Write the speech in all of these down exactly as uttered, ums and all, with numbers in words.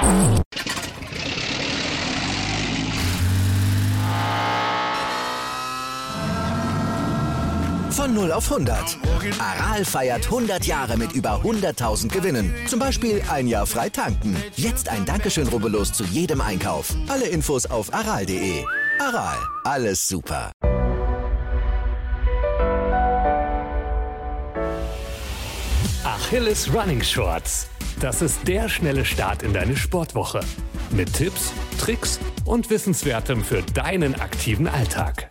Von null auf hundert. Aral feiert hundert Jahre mit über hunderttausend Gewinnen. Zum Beispiel ein Jahr frei tanken. Jetzt ein Dankeschön, rubbellos zu jedem Einkauf. Alle Infos auf aral punkt de. Aral, alles super. Achilles Running Shorts. Das ist der schnelle Start in deine Sportwoche. Mit Tipps, Tricks und Wissenswertem für deinen aktiven Alltag.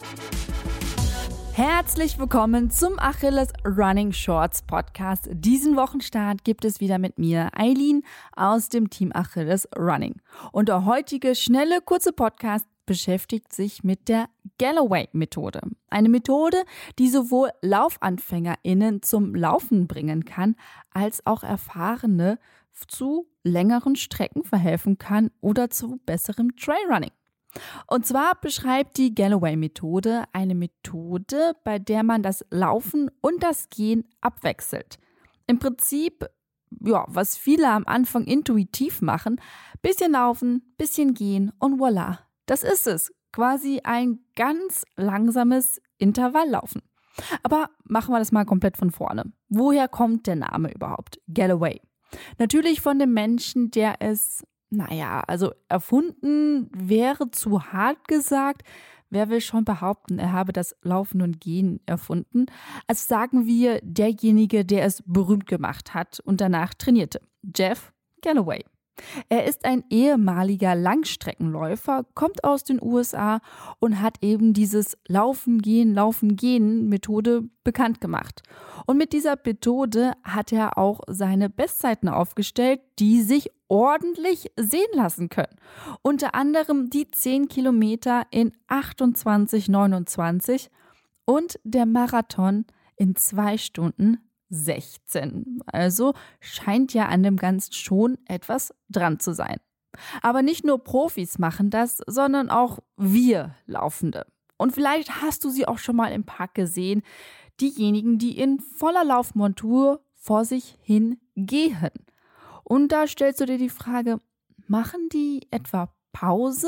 Herzlich willkommen zum Achilles Running Shorts Podcast. Diesen Wochenstart gibt es wieder mit mir, Eileen, aus dem Team Achilles Running. Und der heutige schnelle, kurze Podcast beschäftigt sich mit der Galloway-Methode. Eine Methode, die sowohl LaufanfängerInnen zum Laufen bringen kann, als auch Erfahrene zu längeren Strecken verhelfen kann oder zu besserem Trailrunning. Und zwar beschreibt die Galloway-Methode eine Methode, bei der man das Laufen und das Gehen abwechselt. Im Prinzip, ja, was viele am Anfang intuitiv machen, bisschen laufen, bisschen gehen und voilà, das ist es. Quasi ein ganz langsames Intervalllaufen. Aber machen wir das mal komplett von vorne. Woher kommt der Name überhaupt? Galloway. Natürlich von dem Menschen, der es Naja, also erfunden wäre zu hart gesagt. Wer will schon behaupten, er habe das Laufen und Gehen erfunden? Also sagen wir derjenige, der es berühmt gemacht hat und danach trainierte. Jeff Galloway. Er ist ein ehemaliger Langstreckenläufer, kommt aus den U S A und hat eben dieses Laufen, Gehen, Laufen, Gehen Methode bekannt gemacht. Und mit dieser Methode hat er auch seine Bestzeiten aufgestellt, die sich ordentlich sehen lassen können. Unter anderem die zehn Kilometer in achtundzwanzig neunundzwanzig und der Marathon in zwei Stunden sechzehn. Also scheint ja an dem Ganzen schon etwas dran zu sein. Aber nicht nur Profis machen das, sondern auch wir Laufende. Und vielleicht hast du sie auch schon mal im Park gesehen, diejenigen, die in voller Laufmontur vor sich hin gehen. Und da stellst du dir die Frage, machen die etwa Pause?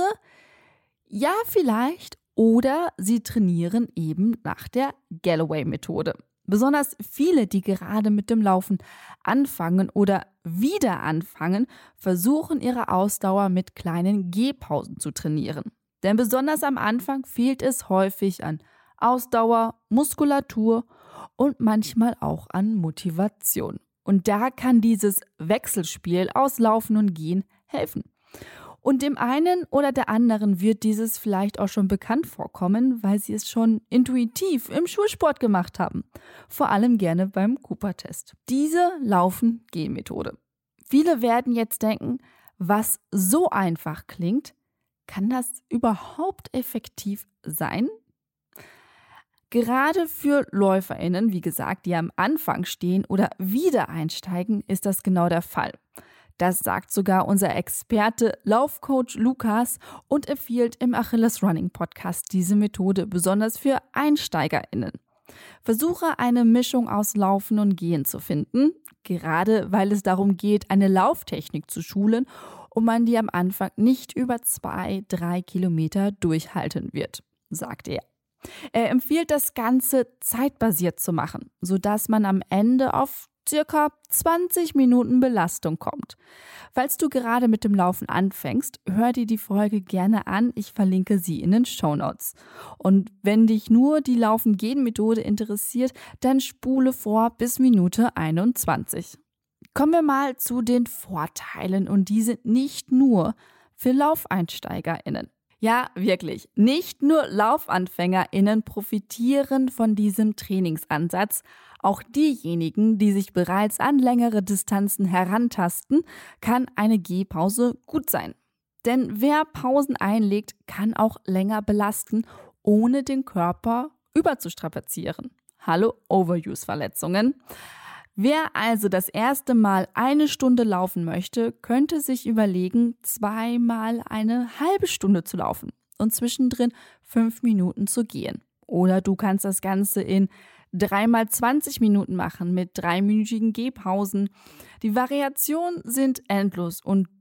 Ja, vielleicht. Oder sie trainieren eben nach der Galloway-Methode. Besonders viele, die gerade mit dem Laufen anfangen oder wieder anfangen, versuchen ihre Ausdauer mit kleinen Gehpausen zu trainieren. Denn besonders am Anfang fehlt es häufig an Ausdauer, Muskulatur und manchmal auch an Motivation. Und da kann dieses Wechselspiel aus Laufen und Gehen helfen. Und dem einen oder der anderen wird dieses vielleicht auch schon bekannt vorkommen, weil sie es schon intuitiv im Schulsport gemacht haben. Vor allem gerne beim Cooper-Test. Diese Laufen-Gehen-Methode. Viele werden jetzt denken, was so einfach klingt, kann das überhaupt effektiv sein? Gerade für LäuferInnen, wie gesagt, die am Anfang stehen oder wieder einsteigen, ist das genau der Fall. Das sagt sogar unser Experte Laufcoach Lukas und empfiehlt im Achilles Running Podcast diese Methode besonders für EinsteigerInnen. Versuche eine Mischung aus Laufen und Gehen zu finden, gerade weil es darum geht, eine Lauftechnik zu schulen und man die am Anfang nicht über zwei, drei Kilometer durchhalten wird, sagt er. Er empfiehlt, das Ganze zeitbasiert zu machen, sodass man am Ende auf circa zwanzig Minuten Belastung kommt. Falls du gerade mit dem Laufen anfängst, hör dir die Folge gerne an. Ich verlinke sie in den Shownotes. Und wenn dich nur die Laufen-Gehen-Methode interessiert, dann spule vor bis Minute einundzwanzig. Kommen wir mal zu den Vorteilen und die sind nicht nur für LaufeinsteigerInnen. Ja, wirklich. Nicht nur LaufanfängerInnen profitieren von diesem Trainingsansatz. Auch diejenigen, die sich bereits an längere Distanzen herantasten, kann eine Gehpause gut sein. Denn wer Pausen einlegt, kann auch länger belasten, ohne den Körper überzustrapazieren. Hallo Overuse-Verletzungen. Wer also das erste Mal eine Stunde laufen möchte, könnte sich überlegen, zweimal eine halbe Stunde zu laufen und zwischendrin fünf Minuten zu gehen. Oder du kannst das Ganze in dreimal zwanzig Minuten machen mit dreiminütigen Gehpausen. Die Variationen sind endlos und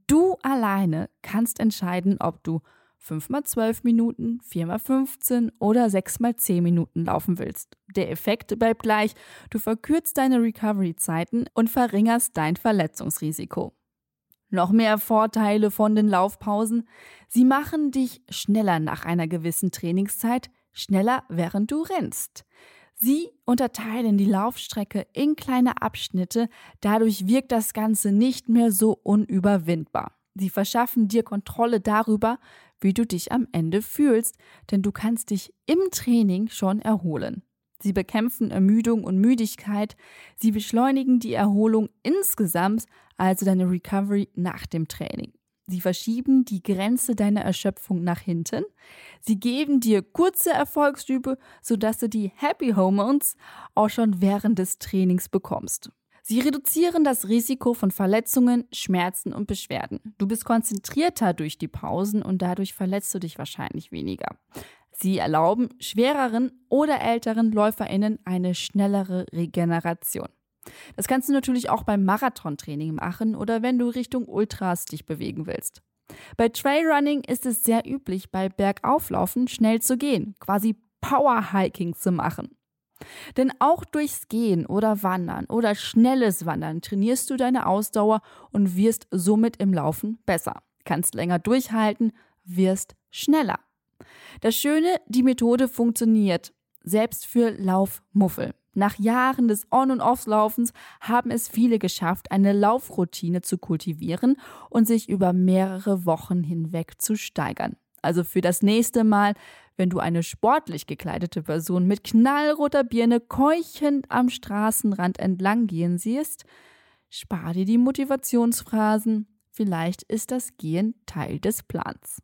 Du alleine kannst entscheiden, ob du fünf mal zwölf Minuten, vier mal fünfzehn oder sechs mal zehn Minuten laufen willst. Der Effekt bleibt gleich, du verkürzt deine Recovery-Zeiten und verringerst dein Verletzungsrisiko. Noch mehr Vorteile von den Laufpausen: Sie machen dich schneller nach einer gewissen Trainingszeit, schneller während du rennst. Sie unterteilen die Laufstrecke in kleine Abschnitte, dadurch wirkt das Ganze nicht mehr so unüberwindbar. Sie verschaffen dir Kontrolle darüber, wie du dich am Ende fühlst, denn du kannst dich im Training schon erholen. Sie bekämpfen Ermüdung und Müdigkeit, sie beschleunigen die Erholung insgesamt, also deine Recovery nach dem Training. Sie verschieben die Grenze deiner Erschöpfung nach hinten. Sie geben dir kurze Erfolgsschübe, sodass du die Happy Hormones auch schon während des Trainings bekommst. Sie reduzieren das Risiko von Verletzungen, Schmerzen und Beschwerden. Du bist konzentrierter durch die Pausen und dadurch verletzt du dich wahrscheinlich weniger. Sie erlauben schwereren oder älteren LäuferInnen eine schnellere Regeneration. Das kannst du natürlich auch beim Marathontraining machen oder wenn du Richtung Ultras dich bewegen willst. Bei Trailrunning ist es sehr üblich, bei Bergauflaufen schnell zu gehen, quasi Powerhiking zu machen. Denn auch durchs Gehen oder Wandern oder schnelles Wandern trainierst du deine Ausdauer und wirst somit im Laufen besser. Kannst länger durchhalten, wirst schneller. Das Schöne, die Methode funktioniert, selbst für Laufmuffel. Nach Jahren des On- und Offlaufens haben es viele geschafft, eine Laufroutine zu kultivieren und sich über mehrere Wochen hinweg zu steigern. Also für das nächste Mal, wenn du eine sportlich gekleidete Person mit knallroter Birne keuchend am Straßenrand entlang gehen siehst, spar dir die Motivationsphrasen. Vielleicht ist das Gehen Teil des Plans.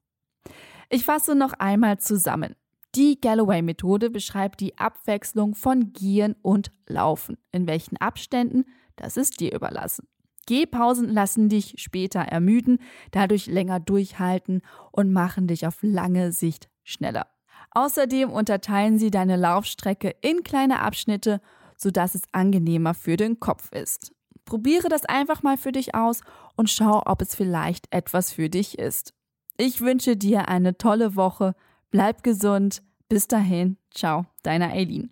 Ich fasse noch einmal zusammen. Die Galloway-Methode beschreibt die Abwechslung von Gehen und Laufen. In welchen Abständen, das ist dir überlassen. Gehpausen lassen dich später ermüden, dadurch länger durchhalten und machen dich auf lange Sicht schneller. Außerdem unterteilen sie deine Laufstrecke in kleine Abschnitte, sodass es angenehmer für den Kopf ist. Probiere das einfach mal für dich aus und schau, ob es vielleicht etwas für dich ist. Ich wünsche dir eine tolle Woche. Bleib gesund. Bis dahin. Ciao, deine Aileen.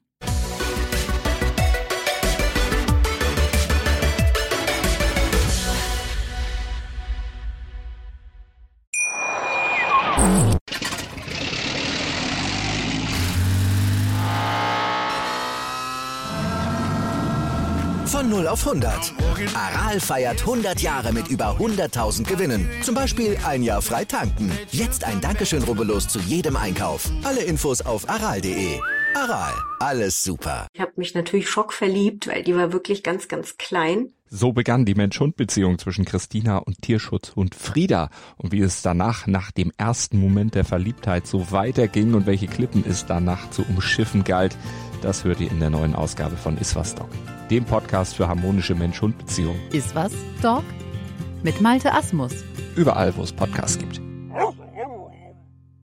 Von null auf hundert. Aral feiert hundert Jahre mit über hunderttausend Gewinnen. Zum Beispiel ein Jahr frei tanken. Jetzt ein Dankeschön, rubbellos zu jedem Einkauf. Alle Infos auf aral punkt de. Aral, alles super. Ich habe mich natürlich schockverliebt, weil die war wirklich ganz, ganz klein. So begann die Mensch-Hund-Beziehung zwischen Christina und Tierschutzhund Frieda. Und wie es danach, nach dem ersten Moment der Verliebtheit, so weiterging und welche Klippen es danach zu umschiffen galt, das hört ihr in der neuen Ausgabe von Iswas Dog, dem Podcast für harmonische Mensch-Hund-Beziehungen. Iswas Dog mit Malte Asmus. Überall, wo es Podcasts gibt.